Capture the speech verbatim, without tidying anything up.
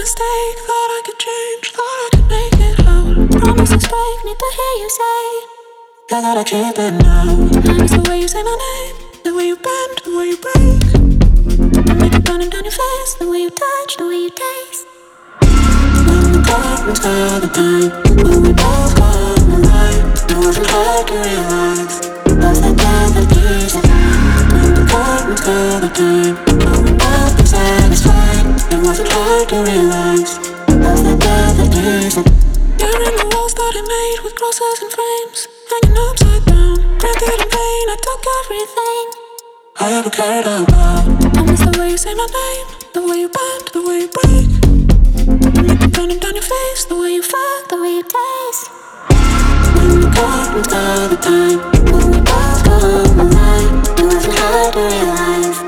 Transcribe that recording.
mistake. Thought I could change, thought I could make it out. Promises break, need to hear you say I gotta keep it now. I miss the way you say my name, the way you bend, the way you break. The makeup running down your face, the way you touch, the way you taste. When the curtains cover time, when we both come alive, it wasn't hard to realize love's that path that leads us. When the curtains cover time, when we both been satisfied, it wasn't hard to realize love's that path that leads us. You're in the walls that I made with crosses and frames, hanging upside down. Granted in vain, I took everything I ever cared about. I miss the way you say my name, the way you bend, the way you break. The makeup running down your face, the way you fuck, the way you taste. When the curtains cover time, when we both come alive, it wasn't hard to realize